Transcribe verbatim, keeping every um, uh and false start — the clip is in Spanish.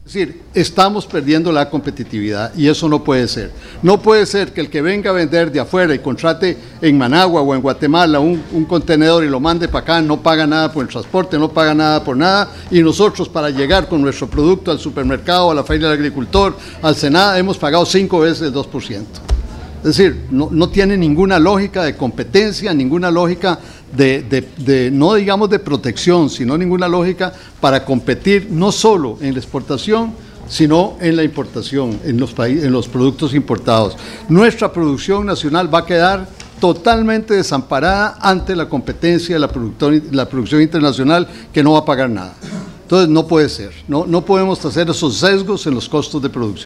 Es decir, estamos perdiendo la competitividad y eso no puede ser. No puede ser que el que venga a vender de afuera y contrate en Managua o en Guatemala un, un contenedor y lo mande para acá, no paga nada por el transporte, no paga nada por nada, y nosotros para llegar con nuestro producto al supermercado, a la feria del agricultor, al Senada, hemos pagado cinco veces el dos por ciento. Es decir, no, no tiene ninguna lógica de competencia, ninguna lógica de, de, de, no digamos de protección, sino ninguna lógica para competir no solo en la exportación, sino en la importación, en los, en los productos importados. Nuestra producción nacional va a quedar totalmente desamparada ante la competencia de la, la producción internacional, que no va a pagar nada. Entonces no puede ser, no, no podemos hacer esos sesgos en los costos de producción.